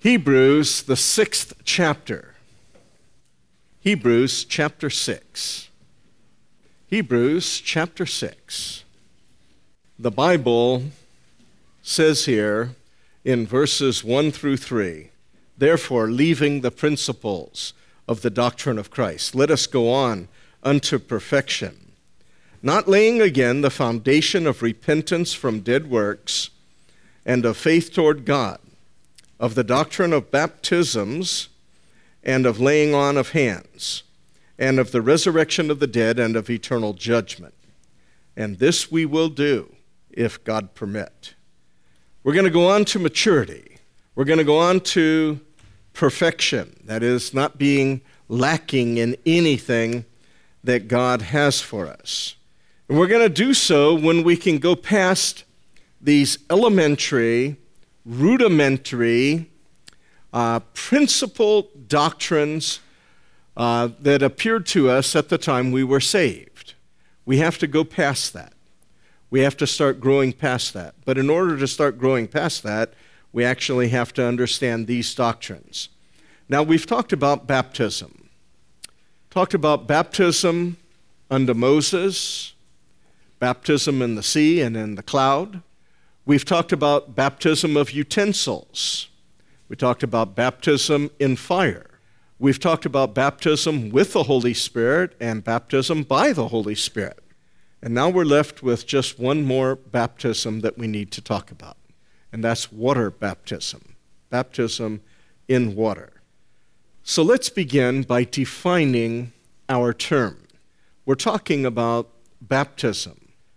Hebrews, the 6th chapter. Hebrews chapter 6. Hebrews chapter 6. The Bible says here in verses 1 through 3, "Therefore, leaving the principles of the doctrine of Christ, let us go on unto perfection, not laying again the foundation of repentance from dead works and of faith toward God, of the doctrine of baptisms and of laying on of hands, and of the resurrection of the dead and of eternal judgment. And this we will do, if God permit." We're going to go on to maturity. We're going to go on to perfection, that is, not being lacking in anything that God has for us. And we're going to do so when we can go past these elementary, rudimentary, principal doctrines that appeared to us at the time we were saved. We have to go past that. We have to start growing past that. But in order to start growing past that, we actually have to understand these doctrines. Now, we've talked about baptism. Talked about baptism under Moses, baptism in the sea and in the cloud. We've talked about baptism of utensils. We talked about baptism in fire. We've talked about baptism with the Holy Spirit and baptism by the Holy Spirit. And now we're left with just one more baptism that we need to talk about, and that's water baptism, baptism in water. So let's begin by defining our term. We're talking about baptism.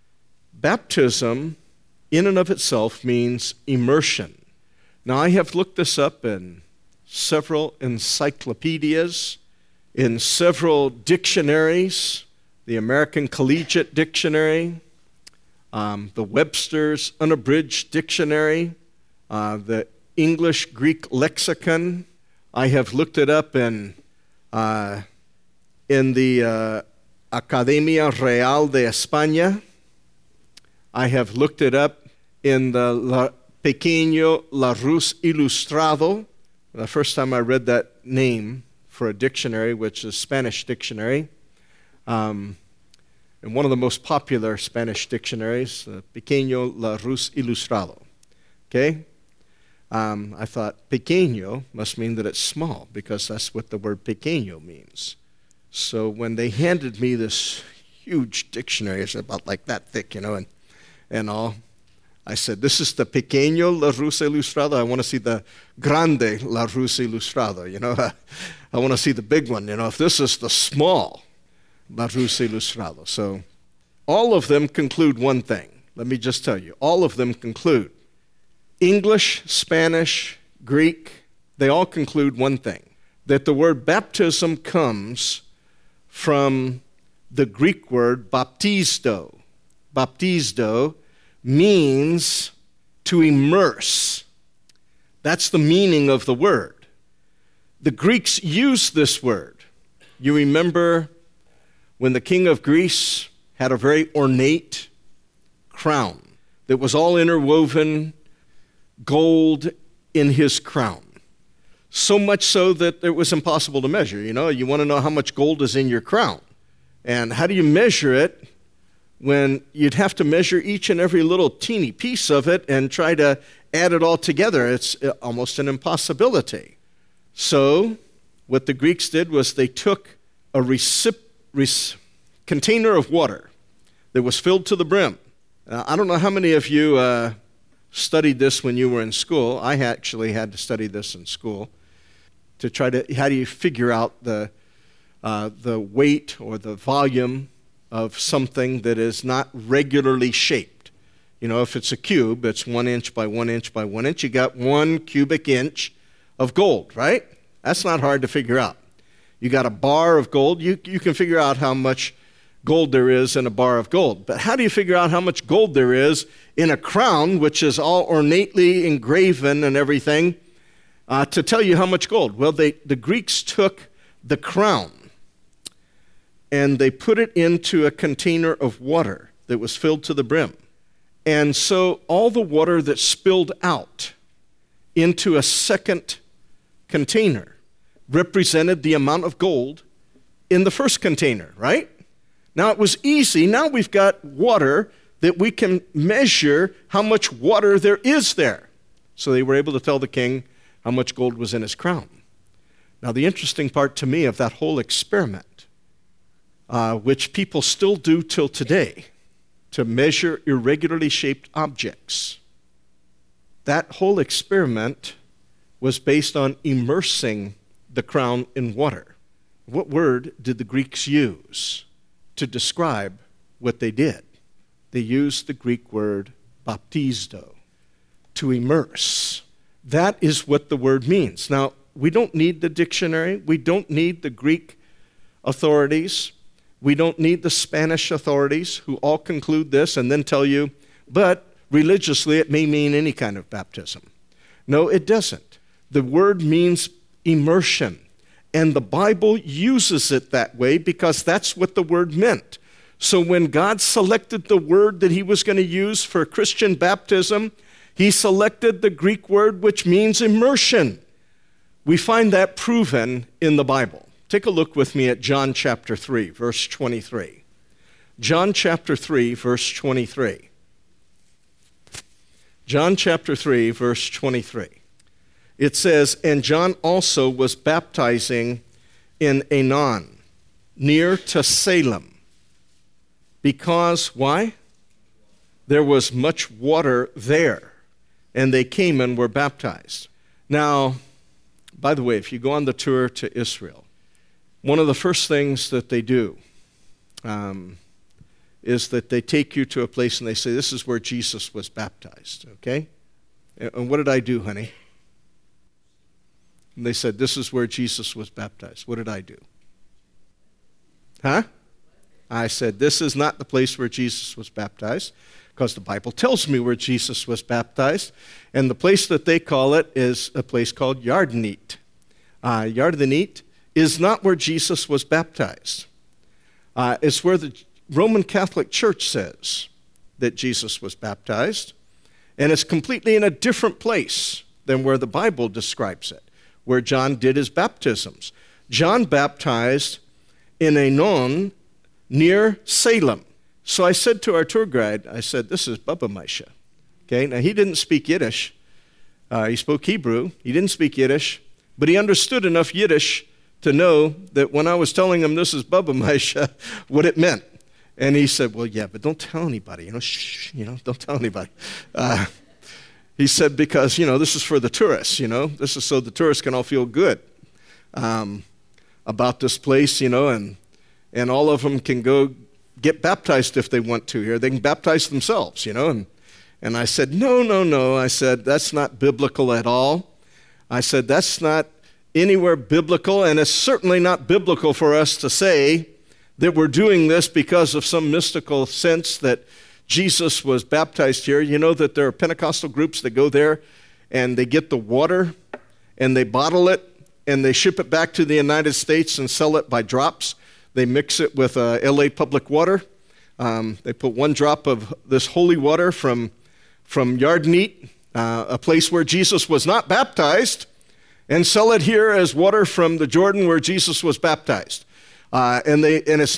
Baptism in and of itself means immersion. Now, I have looked this up in several encyclopedias, in several dictionaries, the American Collegiate Dictionary, the Webster's Unabridged Dictionary, the English Greek Lexicon. I have looked it up in the Academia Real de España. I have looked it up in the Pequeño Larousse Ilustrado. The first time I read that name for a dictionary, which is Spanish dictionary, and one of the most popular Spanish dictionaries, the Pequeño Larousse Ilustrado. Okay? I thought pequeño must mean that it's small, because that's what the word pequeño means. So when they handed me this huge dictionary, it's about like that thick, and all, I said, "This is the Pequeño Larousse Ilustrado. I want to see the Grande Larousse Ilustrado. I want to see the big one. If this is the small Larousse Ilustrado." So all of them conclude one thing. Let me just tell you. All of them conclude. English, Spanish, Greek, they all conclude one thing, that the word baptism comes from the Greek word baptizo. Baptizo means to immerse. That's the meaning of the word. The Greeks used this word. You remember when the king of Greece had a very ornate crown that was all interwoven gold in his crown. So much so that it was impossible to measure. You want to know how much gold is in your crown. And how do you measure it when you'd have to measure each and every little teeny piece of it and try to add it all together? It's almost an impossibility. So what the Greeks did was they took a container of water that was filled to the brim. I don't know how many of you studied this when you were in school. I actually had to study this in school to try to, how do you figure out the weight or the volume of something that is not regularly shaped. If it's a cube, it's 1 inch by 1 inch by 1 inch. You got 1 cubic inch of gold, right? That's not hard to figure out. You got a bar of gold. You can figure out how much gold there is in a bar of gold. But how do you figure out how much gold there is in a crown, which is all ornately engraven and everything, to tell you how much gold? Well, the Greeks took the crown and they put it into a container of water that was filled to the brim. And so all the water that spilled out into a second container represented the amount of gold in the first container, right? Now it was easy. Now we've got water that we can measure how much water there is there. So they were able to tell the king how much gold was in his crown. Now the interesting part to me of that whole experiment, which people still do till today, to measure irregularly shaped objects, that whole experiment was based on immersing the crown in water. What word did the Greeks use to describe what they did? They used the Greek word baptizo, to immerse. That is what the word means. Now, we don't need the dictionary. We don't need the Greek authorities. We don't need the Spanish authorities who all conclude this and then tell you, but religiously it may mean any kind of baptism. No, it doesn't. The word means immersion. And the Bible uses it that way because that's what the word meant. So when God selected the word that he was going to use for Christian baptism, he selected the Greek word which means immersion. We find that proven in the Bible. Take a look with me at John chapter 3, verse 23. John chapter 3, verse 23. John chapter 3, verse 23. It says, "And John also was baptizing in Aenon, near to Salem, because," why? "There was much water there, and they came and were baptized." Now, by the way, if you go on the tour to Israel, one of the first things that they do is that they take you to a place and they say, "This is where Jesus was baptized," okay? And what did I do, honey? And they said, "This is where Jesus was baptized." What did I do? Huh? I said, "This is not the place where Jesus was baptized," because the Bible tells me where Jesus was baptized. And the place that they call it is a place called Yardenit. Yardenit is not where Jesus was baptized. It's where the Roman Catholic Church says that Jesus was baptized. And it's completely in a different place than where the Bible describes it, where John did his baptisms. John baptized in Aenon near Salem. So I said to our tour guide, I said, "This is Baba Maisha." Okay, now he didn't speak Yiddish. He spoke Hebrew. He didn't speak Yiddish, but he understood enough Yiddish to know that when I was telling him this is Baba Maisha, what it meant. And he said, "Well, yeah, but don't tell anybody, shh, don't tell anybody." He said, because, this is for the tourists, this is so the tourists can all feel good about this place, and all of them can go get baptized if they want to here. They can baptize themselves, and I said, no. I said, that's not biblical at all. I said, that's not anywhere biblical, and it's certainly not biblical for us to say that we're doing this because of some mystical sense that Jesus was baptized here. You know that there are Pentecostal groups that go there and they get the water and they bottle it and they ship it back to the United States and sell it by drops. They mix it with LA Public Water. They put one drop of this holy water from Yardenit, a place where Jesus was not baptized, and sell it here as water from the Jordan where Jesus was baptized. And it's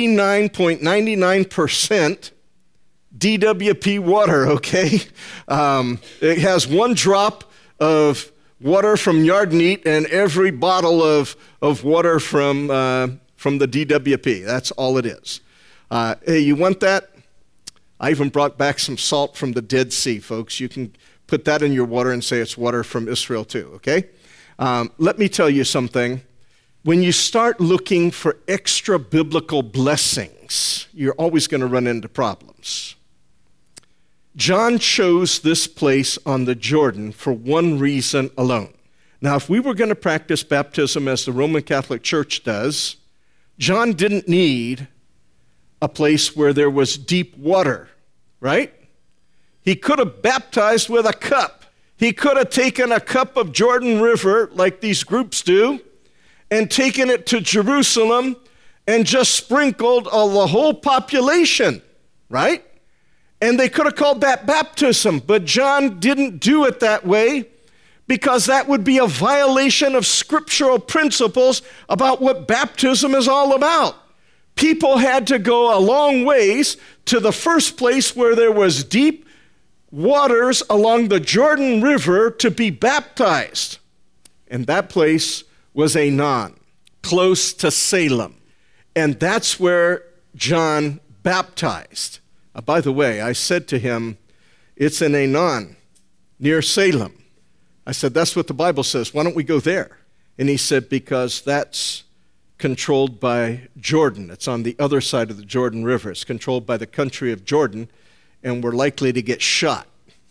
99.99% DWP water, okay? It has one drop of water from Yardenit and every bottle of water from the DWP. That's all it is. Hey, you want that? I even brought back some salt from the Dead Sea, folks. You can put that in your water and say it's water from Israel too, okay? Let me tell you something. When you start looking for extra biblical blessings, you're always going to run into problems. John chose this place on the Jordan for one reason alone. Now, if we were going to practice baptism as the Roman Catholic Church does, John didn't need a place where there was deep water, right? He could have baptized with a cup. He could have taken a cup of Jordan River, like these groups do, and taken it to Jerusalem and just sprinkled the whole population, right? And they could have called that baptism, but John didn't do it that way because that would be a violation of scriptural principles about what baptism is all about. People had to go a long ways to the first place where there was deep waters along the Jordan River to be baptized. And that place was Aenon, close to Salem. And that's where John baptized. By the way, I said to him, it's in Aenon, near Salem. I said, that's what the Bible says. Why don't we go there? And he said, because that's controlled by Jordan. It's on the other side of the Jordan River. It's controlled by the country of Jordan, and we're likely to get shot.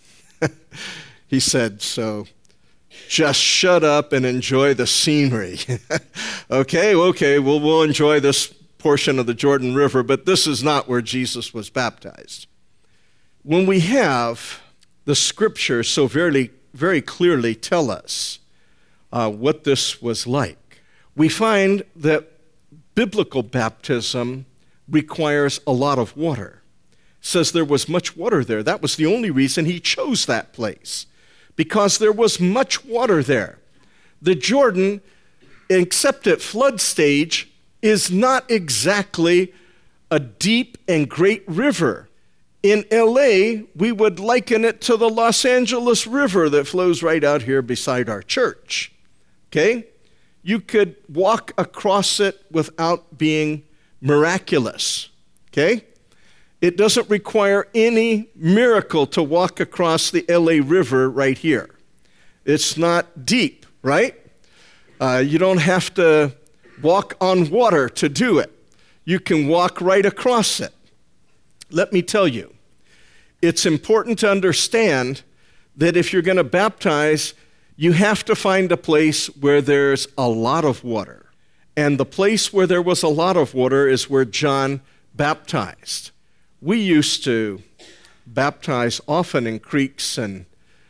He said, so just shut up and enjoy the scenery. Okay, we'll enjoy this portion of the Jordan River, but this is not where Jesus was baptized. When we have the scriptures so very clearly tell us what this was like, we find that biblical baptism requires a lot of water. It says there was much water there. That was the only reason he chose that place, because there was much water there. The Jordan, except at flood stage, is not exactly a deep and great river. In LA, we would liken it to the Los Angeles River that flows right out here beside our church. Okay? You could walk across it without being miraculous. Okay? It doesn't require any miracle to walk across the LA River right here. It's not deep, right? You don't have to walk on water to do it. You can walk right across it. Let me tell you, it's important to understand that if you're going to baptize, you have to find a place where there's a lot of water. And the place where there was a lot of water is where John baptized. We used to baptize often in creeks and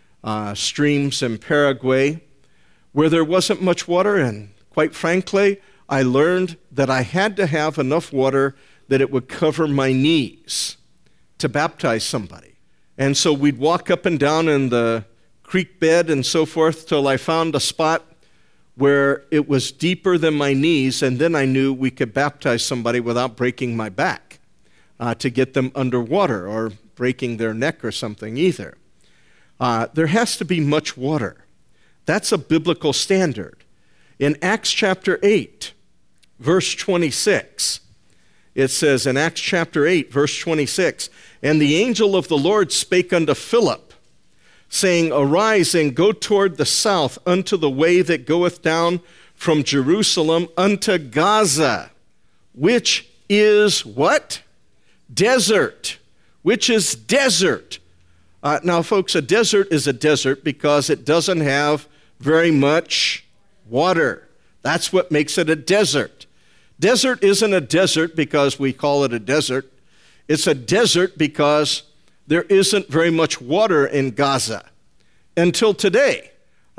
streams in Paraguay where there wasn't much water, and quite frankly, I learned that I had to have enough water that it would cover my knees to baptize somebody. And so we'd walk up and down in the creek bed and so forth till I found a spot where it was deeper than my knees, and then I knew we could baptize somebody without breaking my back to get them underwater or breaking their neck or something either. There has to be much water. That's a biblical standard. In Acts chapter 8, verse 26, it says in Acts chapter 8, verse 26, and the angel of the Lord spake unto Philip, saying, arise and go toward the south unto the way that goeth down from Jerusalem unto Gaza, which is what? Desert. Which is desert. Now, folks, a desert is a desert because it doesn't have very much water. That's what makes it a desert. Desert isn't a desert because we call it a desert. It's a desert because there isn't very much water in Gaza until today.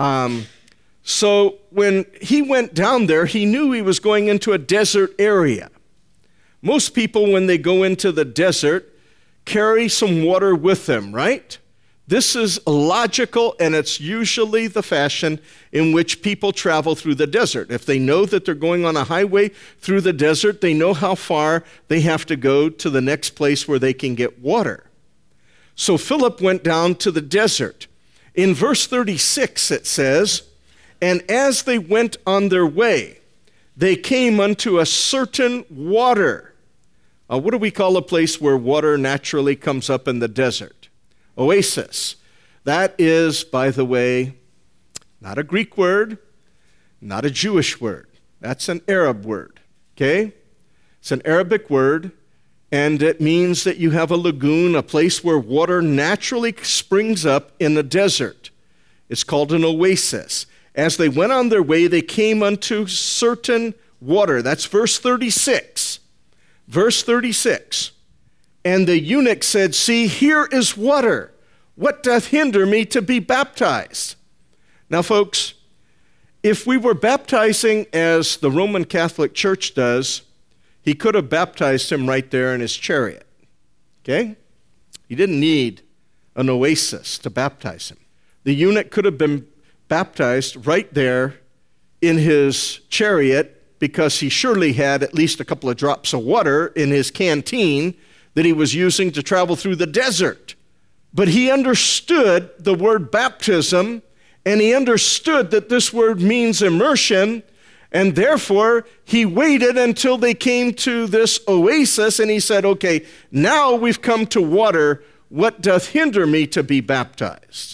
So when he went down there, he knew he was going into a desert area. Most people, when they go into the desert, carry some water with them, right? This is logical, and it's usually the fashion in which people travel through the desert. If they know that they're going on a highway through the desert, they know how far they have to go to the next place where they can get water. So Philip went down to the desert. In verse 36 it says, and as they went on their way, they came unto a certain water. What do we call a place where water naturally comes up in the desert? Oasis. That is, by the way, not a Greek word, not a Jewish word. That's an Arab word, okay? It's an Arabic word, and it means that you have a lagoon, a place where water naturally springs up in the desert. It's called an oasis. As they went on their way, they came unto certain water. That's verse 36. Verse 36. And the eunuch said, see, here is water. What doth hinder me to be baptized? Now, folks, if we were baptizing as the Roman Catholic Church does, he could have baptized him right there in his chariot. Okay? He didn't need an oasis to baptize him. The eunuch could have been baptized right there in his chariot because he surely had at least a couple of drops of water in his canteen that he was using to travel through the desert. But he understood the word baptism, and he understood that this word means immersion, and therefore he waited until they came to this oasis, and he said, okay, now we've come to water. What doth hinder me to be baptized?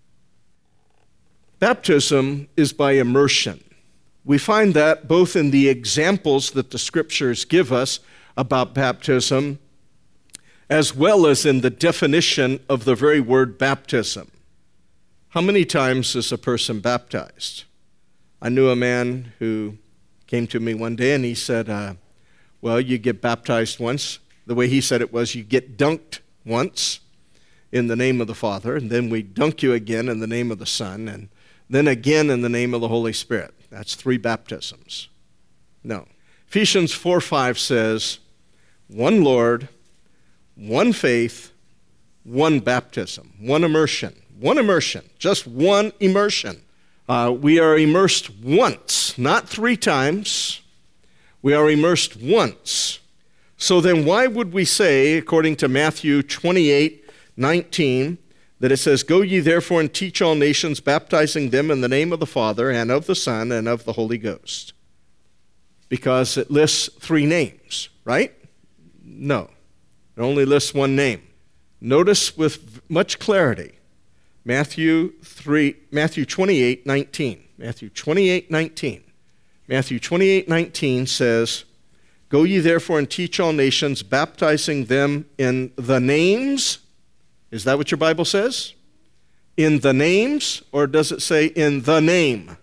Baptism is by immersion. We find that both in the examples that the scriptures give us about baptism, as well as in the definition of the very word baptism. How many times is a person baptized? I knew a man who came to me one day and he said, well, you get baptized once. The way he said it was, you get dunked once in the name of the Father, and then we dunk you again in the name of the Son, and then again in the name of the Holy Spirit. That's 3 baptisms. No. Ephesians 4:5 says, one Lord, one faith, one baptism, one immersion, just one immersion. We are immersed once, not 3 times. We are immersed once. So then why would we say, according to Matthew 28:19, that it says, go ye therefore and teach all nations, baptizing them in the name of the Father and of the Son and of the Holy Ghost? Because it lists 3 names, right? No. It only lists 1 name. Notice with much clarity, Matthew 28:19. Matthew 28:19. Matthew 28:19 says, go ye therefore and teach all nations, baptizing them in the names. Is that what your Bible says? In the names, or does it say in the name?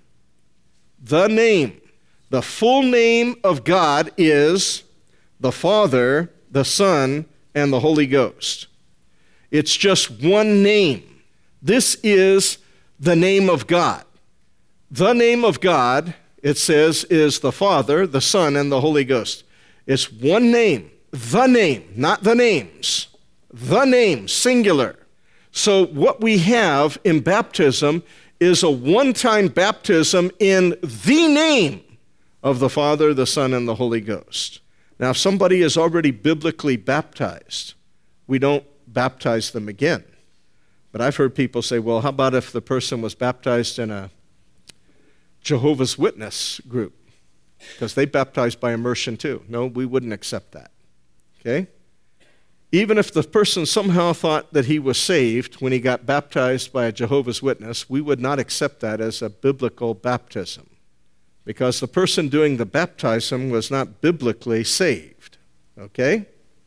The name. The full name of God is the Father, the Son, and the Holy Ghost. It's just one name. This is the name of God. The name of God, it says, is the Father, the Son, and the Holy Ghost. It's one name. The name, not the names. The name, singular. So what we have in baptism is a one-time baptism in the name of the Father, the Son, and the Holy Ghost. Now, if somebody is already biblically baptized, we don't baptize them again. But I've heard people say, well, how about if the person was baptized in a Jehovah's Witness group? Because they baptized by immersion too. No, we wouldn't accept that. Okay? Even if the person somehow thought that he was saved when he got baptized by a Jehovah's Witness, we would not accept that as a biblical baptism, because the person doing the baptism was not biblically saved. Okay?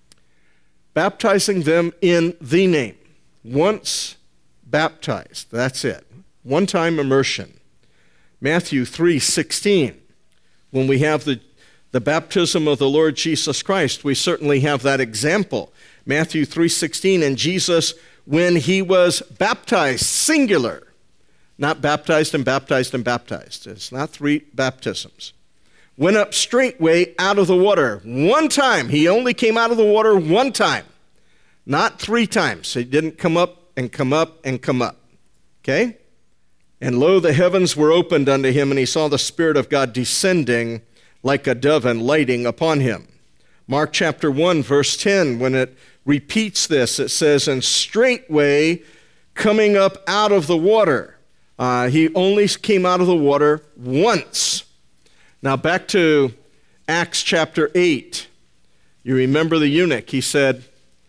Baptizing them in the name. Once baptized, that's it. One-time immersion. Matthew 3:16. When we have the baptism of the Lord Jesus Christ, we certainly have that example. Matthew 3:16, and Jesus, when he was baptized, singular, not baptized and baptized and baptized. It's not 3 baptisms. Went up straightway out of the water. One time. He only came out of the water one time. Not 3 times. He didn't come up and come up and come up. Okay? And lo, the heavens were opened unto him, and he saw the Spirit of God descending like a dove and lighting upon him. Mark chapter 1, verse 10, when it repeats this, it says, and straightway coming up out of the water. He only came out of the water once. Now back to Acts chapter 8. You remember the eunuch. He said,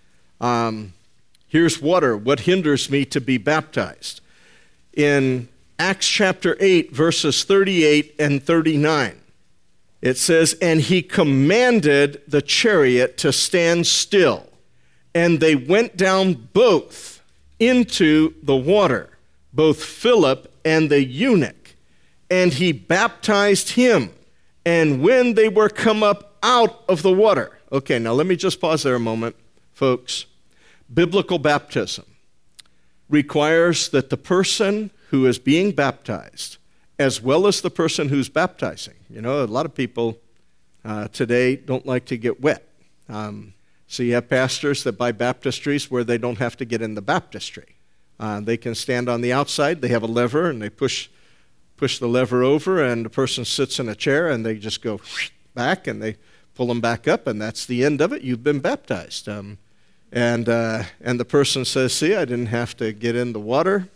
here's water. What hinders me to be baptized? In Acts chapter 8, verses 38 and 39. It says, and he commanded the chariot to stand still, and they went down both into the water, both Philip and the eunuch, and he baptized him. And when they were come up out of the water. Okay, now let me just pause there a moment, folks. Biblical baptism requires that the person who is being baptized, as well as the person who's baptizing. You know, a lot of people today don't like to get wet. So you have pastors that buy baptistries where they don't have to get in the baptistry. They can stand on the outside. They have a lever, and they push push the lever over, and the person sits in a chair, and they just go back, and they pull them back up, and that's the end of it. You've been baptized. And the person says, see, I didn't have to get in the water.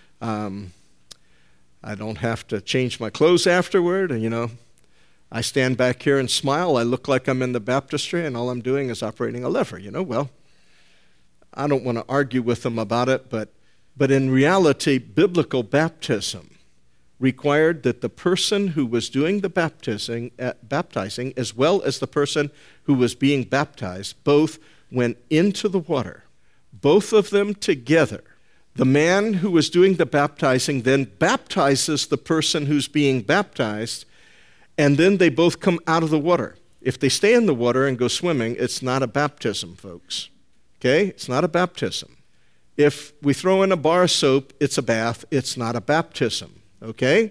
I don't have to change my clothes afterward. And, I stand back here and smile. I look like I'm in the baptistry, and all I'm doing is operating a lever. Well, I don't want to argue with them about it, but in reality, biblical baptism required that the person who was doing the baptizing, as well as the person who was being baptized, both went into the water, both of them together. The man who was doing the baptizing then baptizes the person who's being baptized, and then they both come out of the water. If they stay in the water and go swimming, it's not a baptism, folks. Okay? It's not a baptism. If we throw in a bar of soap, it's a bath. It's not a baptism. Okay?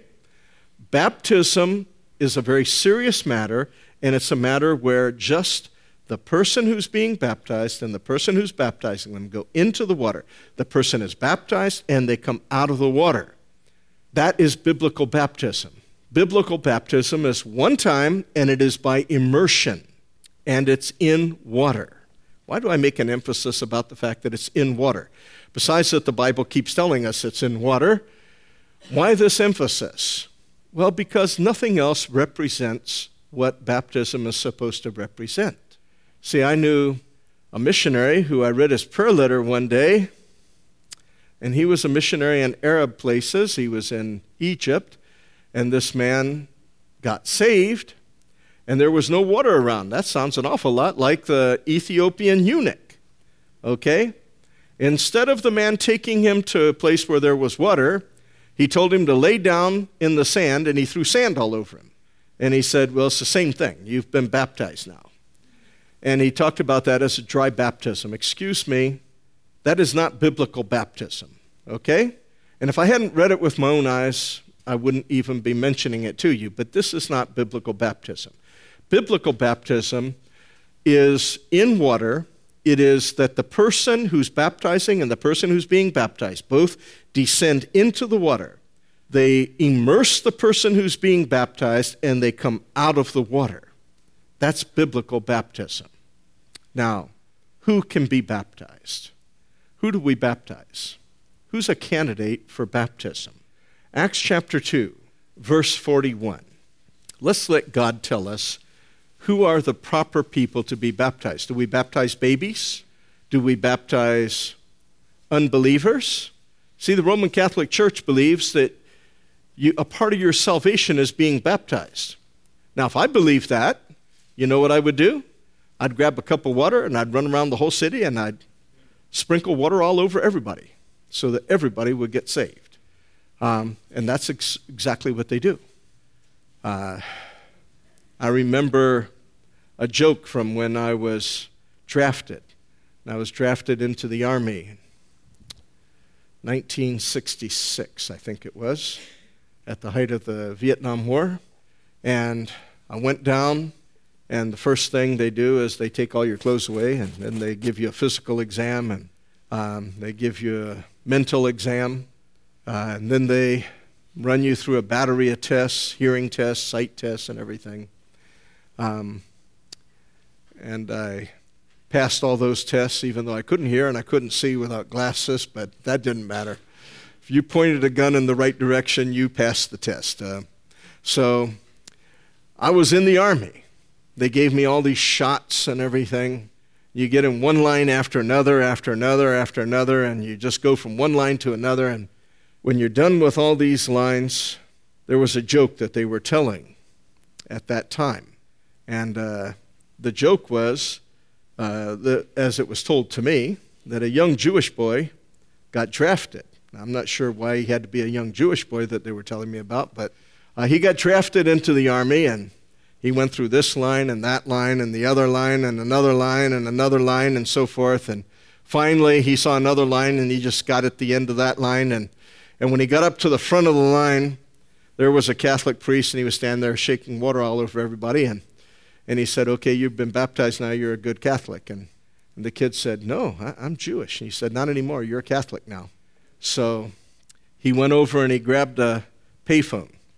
Baptism is a very serious matter, and it's a matter where just the person who's being baptized and the person who's baptizing them go into the water. The person is baptized, and they come out of the water. That is biblical baptism. Biblical baptism is one time, and it is by immersion, and it's in water. Why do I make an emphasis about the fact that it's in water? Besides that the Bible keeps telling us it's in water, why this emphasis? Well, because nothing else represents what baptism is supposed to represent. See, I knew a missionary who I read his prayer letter one day, and he was a missionary in Arab places. He was in Egypt, and this man got saved, and there was no water around. That sounds an awful lot like the Ethiopian eunuch, okay? Instead of the man taking him to a place where there was water, he told him to lay down in the sand, and he threw sand all over him. And he said, well, it's the same thing. You've been baptized now. And he talked about that as a dry baptism. Excuse me, that is not biblical baptism, okay? And if I hadn't read it with my own eyes, I wouldn't even be mentioning it to you. But this is not biblical baptism. Biblical baptism is in water. It is that the person who's baptizing and the person who's being baptized both descend into the water. They immerse the person who's being baptized, and they come out of the water. That's biblical baptism. Now, who can be baptized? Who do we baptize? Who's a candidate for baptism? Acts chapter 2, verse 41. Let's let God tell us who are the proper people to be baptized. Do we baptize babies? Do we baptize unbelievers? See, the Roman Catholic Church believes that a part of your salvation is being baptized. Now, if I believed that, you know what I would do? I'd grab a cup of water, and I'd run around the whole city, and I'd sprinkle water all over everybody so that everybody would get saved. And that's exactly what they do. I remember a joke from when I was drafted. I was drafted into the Army in 1966, I think it was, at the height of the Vietnam War. And I went down, and the first thing they do is they take all your clothes away, and then they give you a physical exam, and they give you a mental exam, and then they run you through a battery of tests, hearing tests, sight tests, and everything. And I passed all those tests, even though I couldn't hear and I couldn't see without glasses, but that didn't matter. If you pointed a gun in the right direction, you passed the test. So I was in the Army. They gave me all these shots and everything. You get in one line after another, after another, after another, and you just go from one line to another. And when you're done with all these lines, there was a joke that they were telling at that time. And the joke was, as it was told to me, that a young Jewish boy got drafted. Now, I'm not sure why he had to be a young Jewish boy that they were telling me about, but he got drafted into the Army, and he went through this line and that line and the other line and another line and another line and so forth. And finally, he saw another line, and he just got at the end of that line. And when he got up to the front of the line, there was a Catholic priest, and he was standing there shaking water all over everybody. And he said, okay, you've been baptized now, you're a good Catholic. And the kid said, no, I'm Jewish. And he said, not anymore, you're a Catholic now. So he went over and he grabbed a payphone,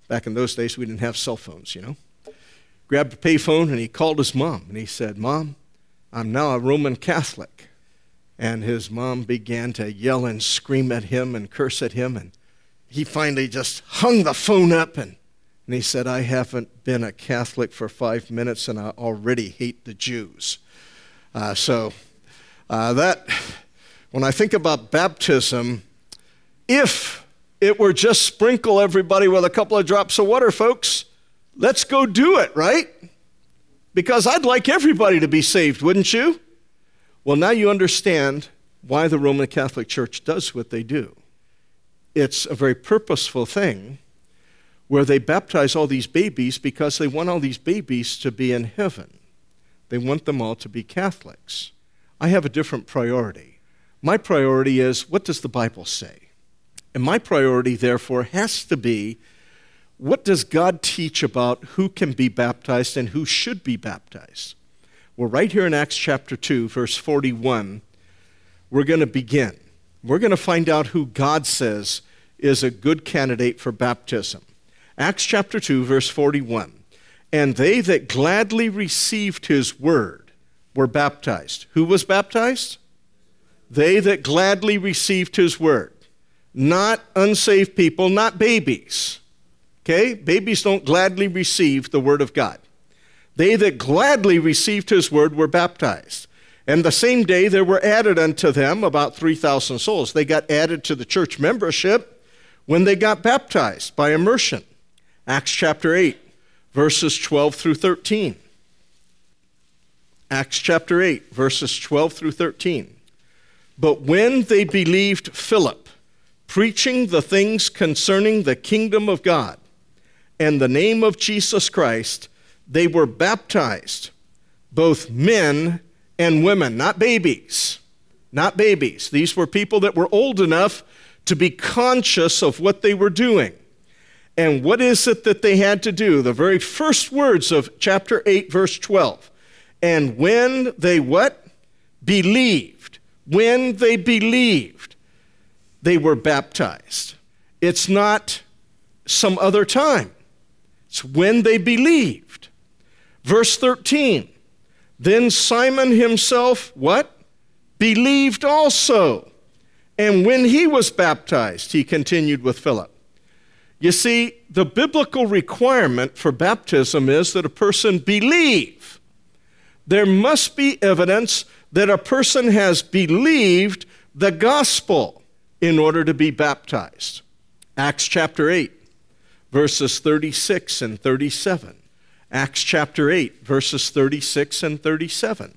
Back in those days, we didn't have cell phones, Grabbed a payphone, and he called his mom, and he said, "Mom, I'm now a Roman Catholic." And his mom began to yell and scream at him and curse at him, and he finally just hung the phone up, and he said, "I haven't been a Catholic for 5 minutes, and I already hate the Jews." When I think about baptism, if it were just sprinkle everybody with a couple of drops of water, folks, let's go do it, right? Because I'd like everybody to be saved, wouldn't you? Well, now you understand why the Roman Catholic Church does what they do. It's a very purposeful thing where they baptize all these babies because they want all these babies to be in heaven. They want them all to be Catholics. I have a different priority. My priority is, what does the Bible say? And my priority, therefore, has to be, what does God teach about who can be baptized and who should be baptized? Well, right here in Acts chapter 2, verse 41, we're going to begin. We're going to find out who God says is a good candidate for baptism. Acts chapter 2, verse 41. "And they that gladly received his word were baptized." Who was baptized? They that gladly received his word. Not unsaved people, not babies. Okay? Babies don't gladly receive the word of God. They that gladly received his word were baptized. And the same day there were added unto them about 3,000 souls. They got added to the church membership when they got baptized by immersion. Acts chapter 8, verses 12 through 13. Acts chapter 8, verses 12 through 13. "But when they believed Philip, preaching the things concerning the kingdom of God and the name of Jesus Christ, they were baptized, both men and women," not babies, not babies. These were people that were old enough to be conscious of what they were doing. And what is it that they had to do? The very first words of chapter 8, verse 12. "And when they" what? "Believed." When they believed, they were baptized. It's not some other time. It's when they believed. Verse 13. "Then Simon himself," what? "Believed also. And when he was baptized," he continued with Philip. You see, the biblical requirement for baptism is that a person believe. There must be evidence that a person has believed the gospel in order to be baptized. Acts chapter 8, verses 36 and 37. Acts chapter 8, verses 36 and 37.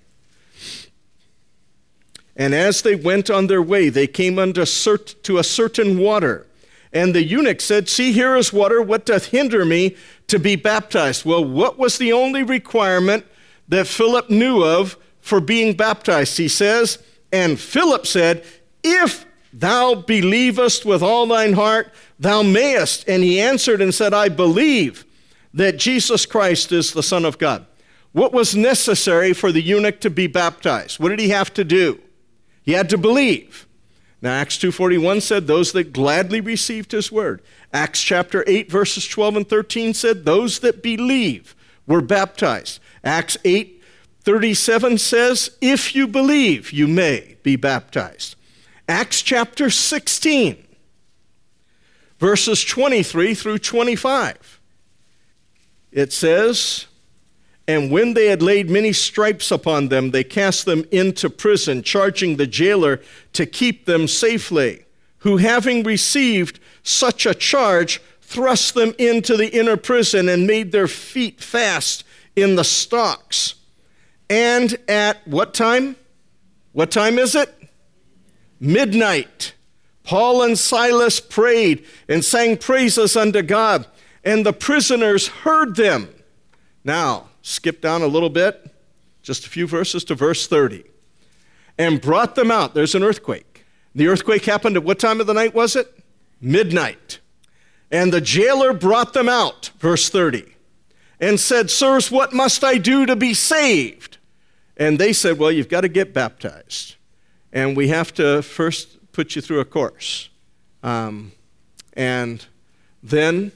"And as they went on their way, they came unto to a certain water. And the eunuch said, See, here is water. What doth hinder me to be baptized?" Well, what was the only requirement that Philip knew of for being baptized? He says, "And Philip said, If thou believest with all thine heart, thou mayest." And he answered and said, "I believe that Jesus Christ is the Son of God." What was necessary for the eunuch to be baptized? What did he have to do? He had to believe. Now, Acts 2:41 said, "Those that gladly received his word." Acts chapter 8, verses 12 and 13 said, "Those that believe were baptized." Acts 8:37 says, "If you believe, you may be baptized." Acts chapter 16, verses 23 through 25. It says, "And when they had laid many stripes upon them, they cast them into prison, charging the jailer to keep them safely, who having received such a charge, thrust them into the inner prison and made their feet fast in the stocks. And at" what time? What time is it? "Midnight. Paul and Silas prayed and sang praises unto God, and the prisoners heard them." Now, skip down a little bit, just a few verses to verse 30. "And brought them out." There's an earthquake. The earthquake happened at what time of the night was it? Midnight. "And the jailer brought them out," verse 30, "and said, Sirs, what must I do to be saved?" And they said, "Well, you've got to get baptized. And we have to first put you through a course. And then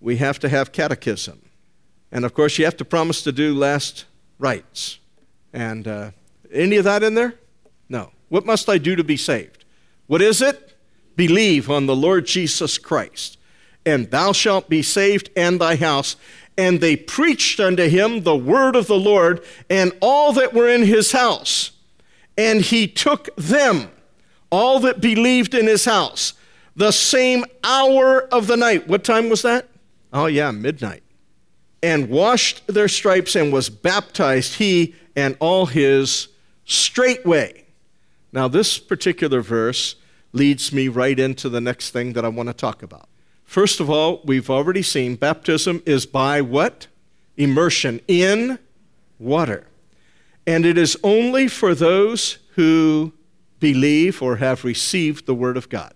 we have to have catechism. And of course, you have to promise to do last rites. And any of that in there? No. What must I do to be saved? What is it? Believe on the Lord Jesus Christ, and thou shalt be saved and thy house. And they preached unto him the word of the Lord, and all that were in his house. And he took them, all that believed in his house, the same hour of the night. What time was that? Oh yeah, midnight. And washed their stripes, and was baptized, he and all his, straightway. Now this particular verse leads me right into the next thing that I want to talk about. First of all, we've already seen baptism is by what? Immersion in water. And it is only for those who believe or have received the Word of God.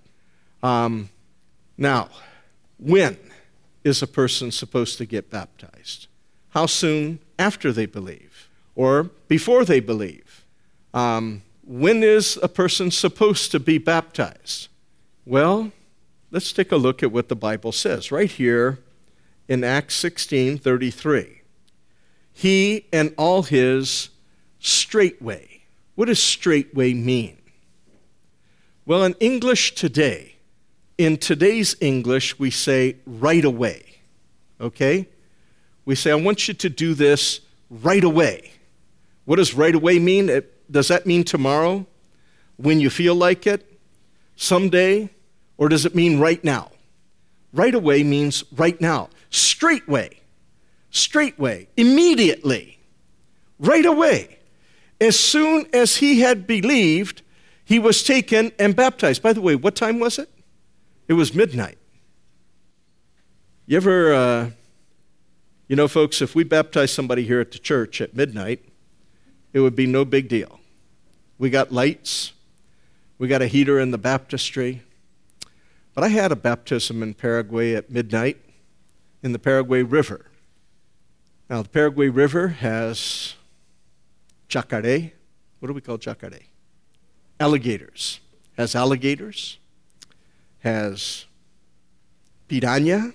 Now, when is a person supposed to get baptized? How soon after they believe? Or before they believe? When is a person supposed to be baptized? Well, let's take a look at what the Bible says right here in Acts 16:33. He and all his straightway. What does straightway mean? Well, in English today, in today's English, we say right away. Okay? We say, I want you to do this right away. What does right away mean? Does that mean tomorrow? When you feel like it? Someday? Or does it mean right now? Right away means right now. Straightway. Straightway. Immediately. Right away. As soon as he had believed, he was taken and baptized. By the way, what time was it? It was midnight. You ever, folks, if we baptize somebody here at the church at midnight, it would be no big deal. We got lights. We got a heater in the baptistry. But I had a baptism in Paraguay at midnight in the Paraguay River. Now, the Paraguay River has jacare. What do we call jacare? Alligators. Has alligators. Has piranha.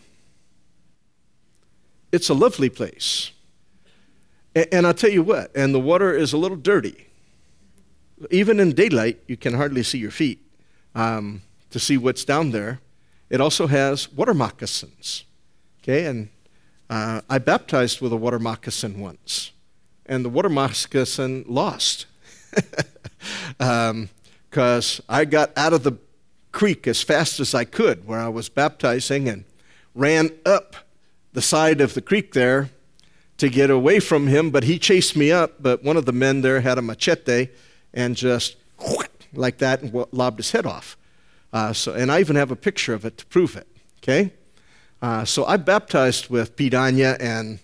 It's a lovely place. And I'll tell you what, and the water is a little dirty. Even in daylight, you can hardly see your feet to see what's down there. It also has water moccasins. Okay, and I baptized with a water moccasin once. And the water moccasin lost. Because I got out of the creek as fast as I could where I was baptizing and ran up the side of the creek there to get away from him, but he chased me up, but one of the men there had a machete and just like that and lobbed his head off. And I even have a picture of it to prove it, okay? So I baptized with piranha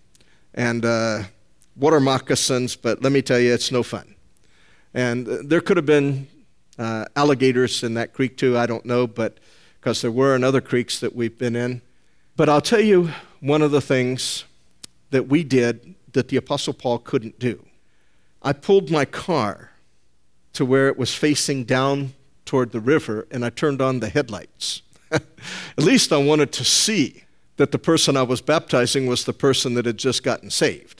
and water moccasins, but let me tell you, it's no fun. And there could have been alligators in that creek too, I don't know, but because there were in other creeks that we've been in. But I'll tell you one of the things that we did that the Apostle Paul couldn't do. I pulled my car to where it was facing down toward the river, and I turned on the headlights. At least I wanted to see that the person I was baptizing was the person that had just gotten saved.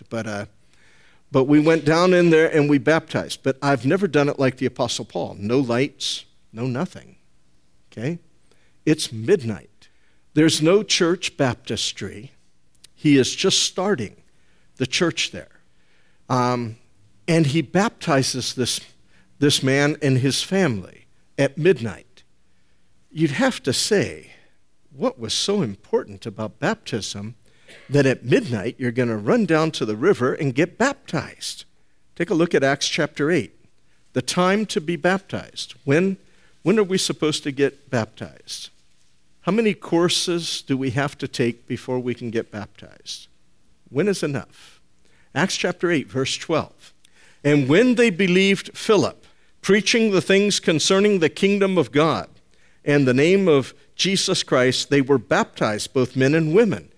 But we went down in there and we baptized. But I've never done it like the Apostle Paul. No lights, no nothing. Okay? It's midnight. There's no church baptistry. He is just starting the church there. And he baptizes this man and his family at midnight. You'd have to say, what was so important about baptism that at midnight you're going to run down to the river and get baptized? Take a look at Acts chapter 8. The time to be baptized. When are we supposed to get baptized? How many courses do we have to take before we can get baptized? When is enough? Acts chapter 8, verse 12. And when they believed Philip, preaching the things concerning the kingdom of God and the name of Jesus Christ, they were baptized, both men and women.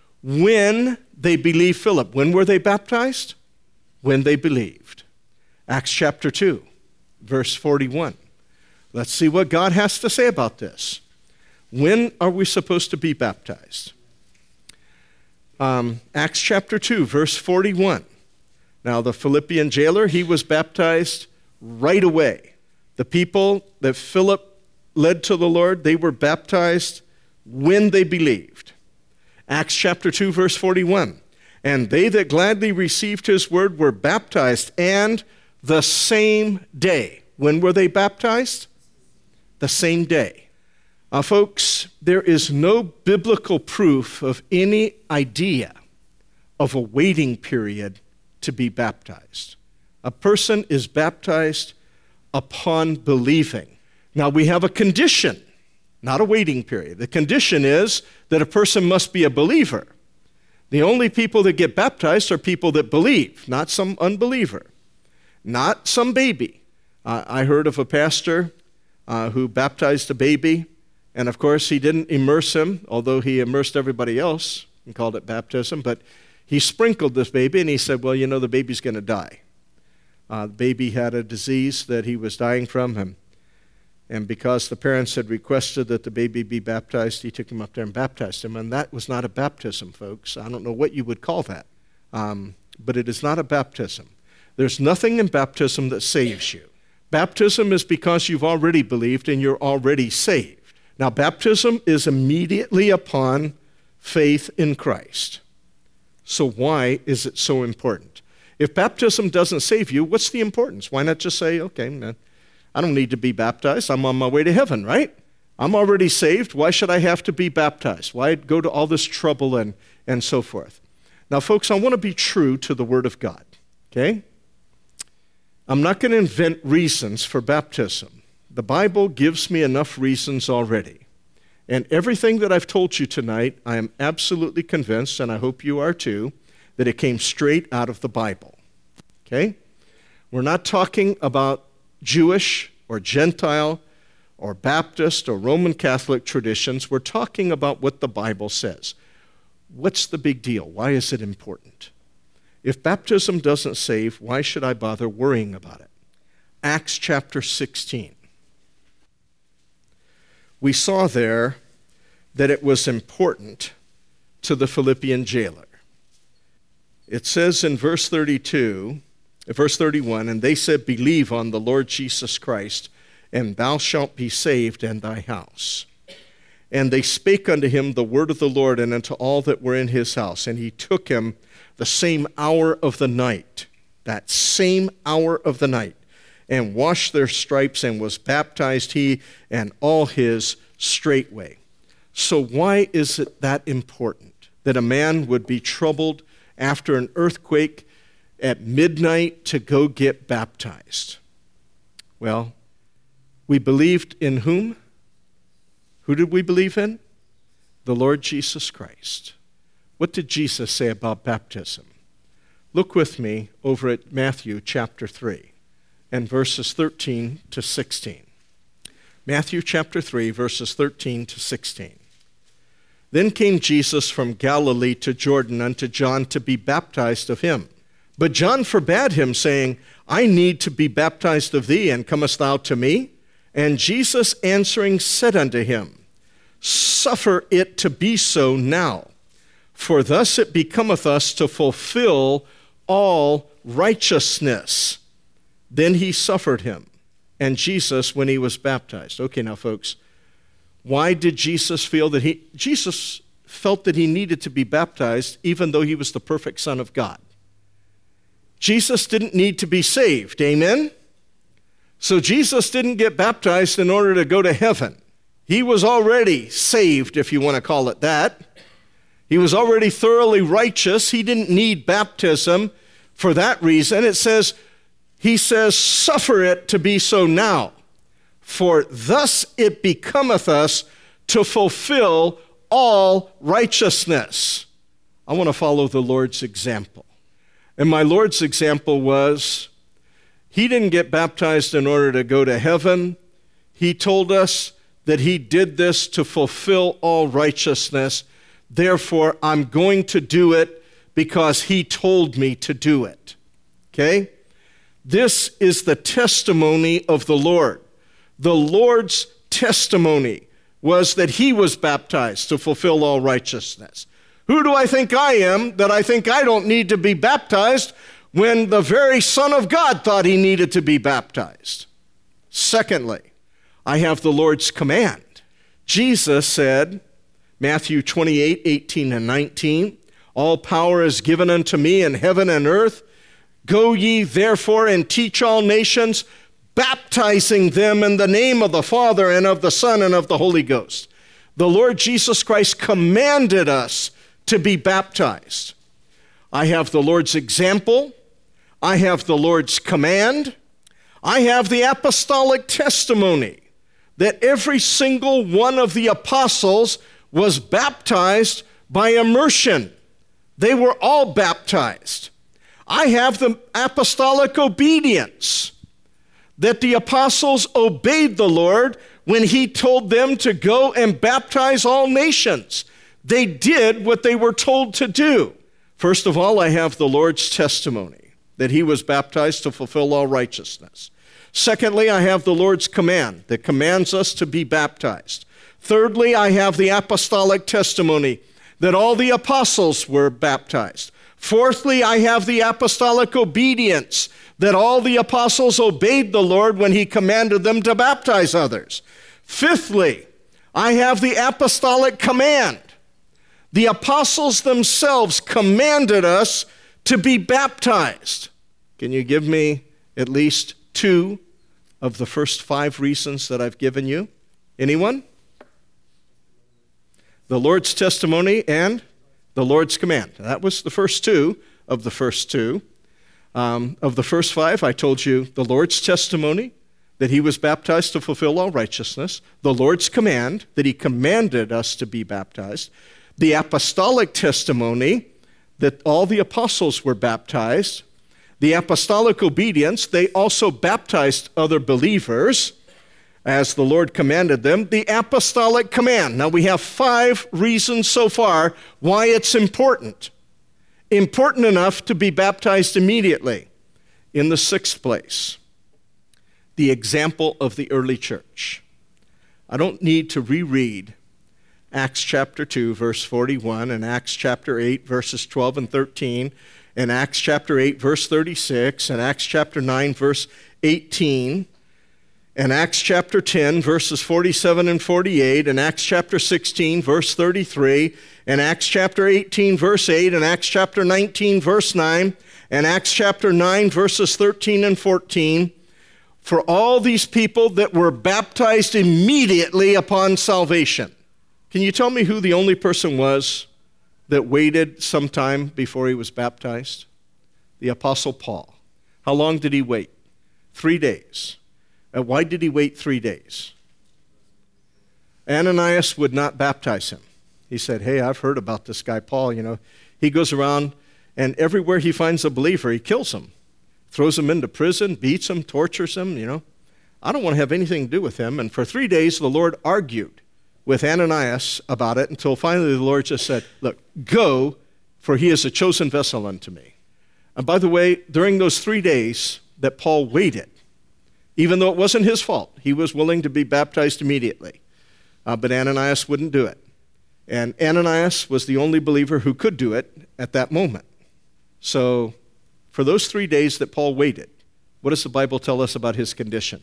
When they believed Philip. When were they baptized? When they believed. Acts chapter 2, verse 41. Let's see what God has to say about this. When are we supposed to be baptized? Acts chapter 2, verse 41. Now, the Philippian jailer, he was baptized right away. The people that Philip led to the Lord, they were baptized when they believed. Acts chapter 2, verse 41. And they that gladly received his word were baptized, and the same day. When were they baptized? The same day. Folks, there is no biblical proof of any idea of a waiting period to be baptized. A person is baptized upon believing. Now, we have a condition, not a waiting period. The condition is that a person must be a believer. The only people that get baptized are people that believe, not some unbeliever, not some baby. I heard of a pastor who baptized a baby, and of course he didn't immerse him, although he immersed everybody else and called it baptism, but he sprinkled this baby and he said, well, you know, the baby's going to die. The baby had a disease that he was dying from him. And because the parents had requested that the baby be baptized, he took him up there and baptized him. And that was not a baptism, folks. I don't know what you would call that. But it is not a baptism. There's nothing in baptism that saves you. Baptism is because you've already believed and you're already saved. Now, baptism is immediately upon faith in Christ. So why is it so important? If baptism doesn't save you, what's the importance? Why not just say, okay, man, I don't need to be baptized. I'm on my way to heaven, right? I'm already saved. Why should I have to be baptized? Why go to all this trouble and so forth? Now, folks, I want to be true to the Word of God, okay? I'm not going to invent reasons for baptism. The Bible gives me enough reasons already. And everything that I've told you tonight, I am absolutely convinced, and I hope you are too, that it came straight out of the Bible, okay? We're not talking about Jewish or Gentile or Baptist or Roman Catholic traditions. We're talking about what the Bible says. What's the big deal? Why is it important? If baptism doesn't save, why should I bother worrying about it? Acts chapter 16. We saw there that it was important to the Philippian jailer. It says in verse 31, and they said, believe on the Lord Jesus Christ, and thou shalt be saved and thy house. And they spake unto him the word of the Lord, and unto all that were in his house. And he took him the same hour of the night, that same hour of the night, and washed their stripes, and was baptized he and all his straightway. So why is it that important that a man would be troubled after an earthquake at midnight to go get baptized? Well, we believed in whom? Who did we believe in? The Lord Jesus Christ. What did Jesus say about baptism? Look with me over at Matthew chapter 3 and verses 13 to 16. Matthew chapter 3, verses 13 to 16. Then came Jesus from Galilee to Jordan unto John to be baptized of him. But John forbade him, saying, I need to be baptized of thee, and comest thou to me? And Jesus answering said unto him, Suffer it to be so now, for thus it becometh us to fulfill all righteousness. Then he suffered him. And Jesus, when he was baptized. Okay, now folks, why did Jesus feel that Jesus felt that he needed to be baptized even though he was the perfect Son of God? Jesus didn't need to be saved, amen? So Jesus didn't get baptized in order to go to heaven. He was already saved, if you want to call it that. He was already thoroughly righteous. He didn't need baptism for that reason. He says, suffer it to be so now, for thus it becometh us to fulfill all righteousness. I want to follow the Lord's example. And my Lord's example was, he didn't get baptized in order to go to heaven. He told us that he did this to fulfill all righteousness. Therefore, I'm going to do it because he told me to do it. Okay? This is the testimony of the Lord. The Lord's testimony was that he was baptized to fulfill all righteousness. Who do I think I am that I think I don't need to be baptized when the very Son of God thought he needed to be baptized? Secondly, I have the Lord's command. Jesus said, Matthew 28, 18 and 19, all power is given unto me in heaven and earth. Go ye therefore and teach all nations, baptizing them in the name of the Father and of the Son and of the Holy Ghost. The Lord Jesus Christ commanded us to be baptized. I have the Lord's example. I have the Lord's command. I have the apostolic testimony that every single one of the apostles was baptized by immersion. They were all baptized. I have the apostolic obedience, that the apostles obeyed the Lord when he told them to go and baptize all nations. They did what they were told to do. First of all, I have the Lord's testimony, that he was baptized to fulfill all righteousness. Secondly, I have the Lord's command that commands us to be baptized. Thirdly, I have the apostolic testimony that all the apostles were baptized. Fourthly, I have the apostolic obedience that all the apostles obeyed the Lord when he commanded them to baptize others. Fifthly, I have the apostolic command. The apostles themselves commanded us to be baptized. Can you give me at least 2 of the first 5 reasons that I've given you? Anyone? The Lord's testimony and the Lord's command. That was the first 2 of the first 2. Of the first 5, I told you the Lord's testimony, that he was baptized to fulfill all righteousness. The Lord's command, that he commanded us to be baptized. The apostolic testimony, that all the apostles were baptized. The apostolic obedience, they also baptized other believers as the Lord commanded them. The apostolic command. Now we have 5 reasons so far why it's important. Important enough to be baptized immediately. In the 6th place, the example of the early church. I don't need to reread Acts chapter 2, verse 41, and Acts chapter 8, verses 12 and 13, and Acts chapter 8, verse 36, and Acts chapter 9, verse 18, and Acts chapter 10, verses 47 and 48, and Acts chapter 16, verse 33, and Acts chapter 18, verse 8, and Acts chapter 19, verse 9, and Acts chapter 9, verses 13 and 14, for all these people that were baptized immediately upon salvation. Can you tell me who the only person was that waited some time before he was baptized? The Apostle Paul. How long did he wait? 3 days. Why did he wait 3 days? Ananias would not baptize him. He said, hey, I've heard about this guy Paul, He goes around, and everywhere he finds a believer, he kills him. Throws him into prison, beats him, tortures him, I don't want to have anything to do with him. And for 3 days, the Lord argued with Ananias about it until finally the Lord just said, look, go, for he is a chosen vessel unto me. And by the way, during those 3 days that Paul waited, even though it wasn't his fault, he was willing to be baptized immediately. But Ananias wouldn't do it. And Ananias was the only believer who could do it at that moment. So for those 3 days that Paul waited, what does the Bible tell us about his condition?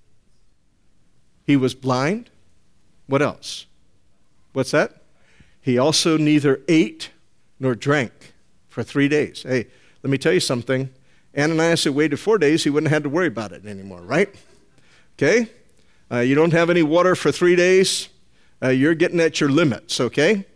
He was blind. What else? What's that? He also neither ate nor drank for 3 days. Hey, let me tell you something. Ananias had waited 4 days, he wouldn't have had to worry about it anymore, right? Okay? You don't have any water for 3 days, you're getting at your limits, okay?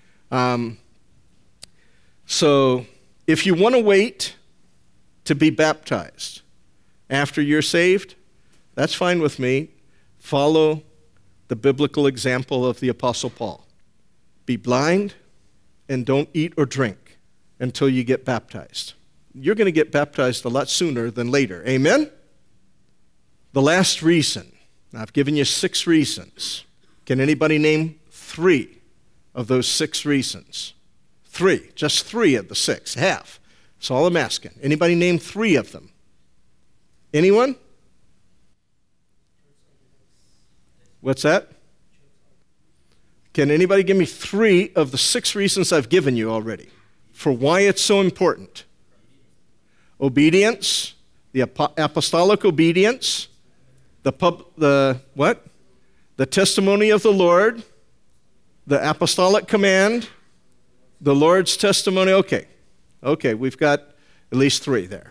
So if you want to wait to be baptized after you're saved, that's fine with me. Follow the biblical example of the Apostle Paul. Be blind and don't eat or drink until you get baptized. You're going to get baptized a lot sooner than later. Amen? The last reason. Now, I've given you 6 reasons. Can anybody name 3 of those 6 reasons? 3. Just 3 of the 6. Half. That's all I'm asking. Anybody name 3 of them? Anyone? What's that? Can anybody give me 3 of the 6 reasons I've given you already for why it's so important? Obedience, the apostolic obedience, the testimony of the Lord, the apostolic command, the Lord's testimony. Okay, we've got at least 3 there.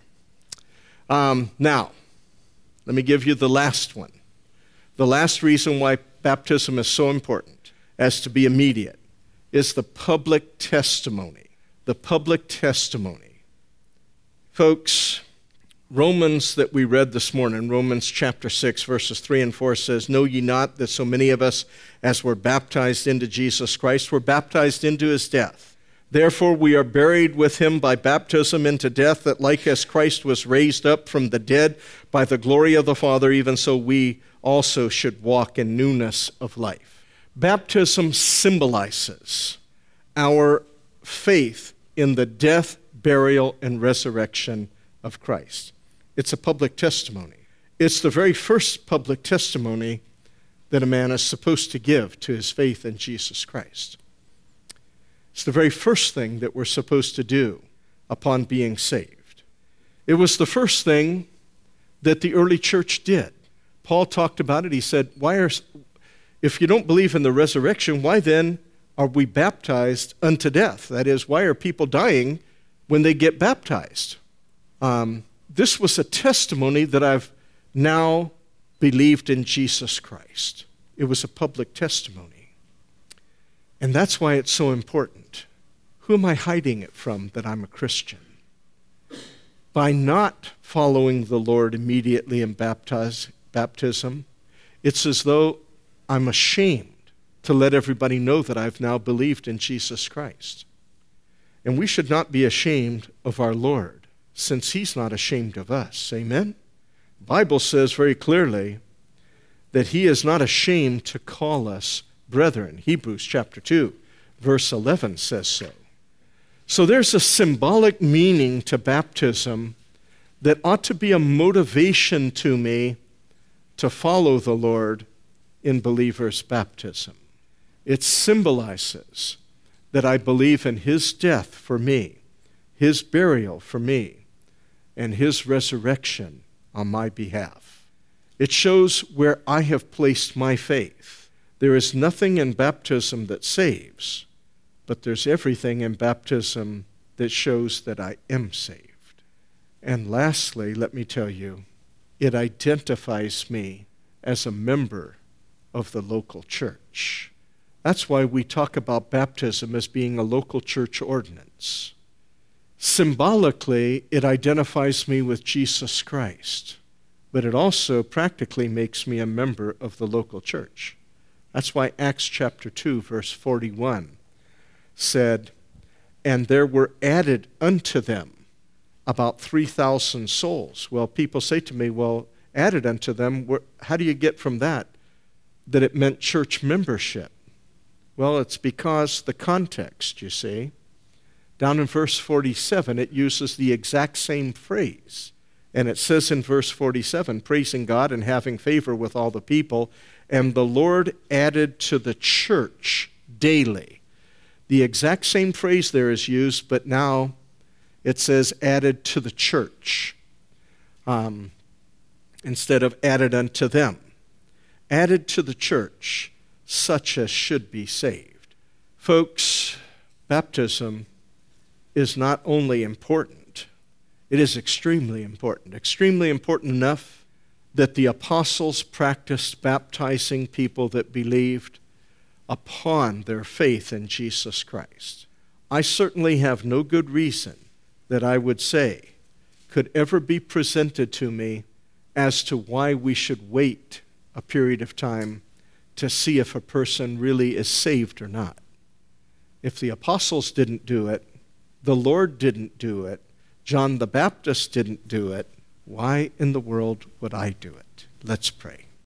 Now, let me give you the last one. The last reason why baptism is so important, as to be immediate, is the public testimony. The public testimony. Folks, Romans that we read this morning, Romans chapter 6, verses 3 and 4 says, "Know ye not that so many of us as were baptized into Jesus Christ were baptized into his death? Therefore we are buried with him by baptism into death, that like as Christ was raised up from the dead by the glory of the Father, even so we also should walk in newness of life." Baptism symbolizes our faith in the death, burial, and resurrection of Christ. It's a public testimony. It's the very first public testimony that a man is supposed to give to his faith in Jesus Christ. It's the very first thing that we're supposed to do upon being saved. It was the first thing that the early church did. Paul talked about it. He said, if you don't believe in the resurrection, why then are we baptized unto death? That is, why are people dying when they get baptized? This was a testimony that I've now believed in Jesus Christ. It was a public testimony. And that's why it's so important. Who am I hiding it from that I'm a Christian? By not following the Lord immediately in baptism, it's as though I'm ashamed to let everybody know that I've now believed in Jesus Christ. And we should not be ashamed of our Lord, since he's not ashamed of us. Amen? The Bible says very clearly that he is not ashamed to call us brethren. Hebrews chapter 2, verse 11 says so. So there's a symbolic meaning to baptism that ought to be a motivation to me to follow the Lord in believers' baptism. It symbolizes that I believe in his death for me, his burial for me, and his resurrection on my behalf. It shows where I have placed my faith. There is nothing in baptism that saves, but there's everything in baptism that shows that I am saved. And lastly, let me tell you, it identifies me as a member of the local church. That's why we talk about baptism as being a local church ordinance. Symbolically, it identifies me with Jesus Christ, but it also practically makes me a member of the local church. That's why Acts chapter 2, verse 41 said, "And there were added unto them about 3,000 souls." Well, people say to me, well, added unto them, how do you get from that it meant church membership? Well, it's because the context, you see. Down in verse 47, it uses the exact same phrase. And it says in verse 47, praising God and having favor with all the people, and the Lord added to the church daily. The exact same phrase there is used, but now it says added to the church instead of added unto them. Added to the church, such as should be saved. Folks, baptism is not only important, it is extremely important. Extremely important enough that the apostles practiced baptizing people that believed upon their faith in Jesus Christ. I certainly have no good reason that I would say could ever be presented to me as to why we should wait a period of time to see if a person really is saved or not. If the apostles didn't do it, the Lord didn't do it, John the Baptist didn't do it, why in the world would I do it? Let's pray.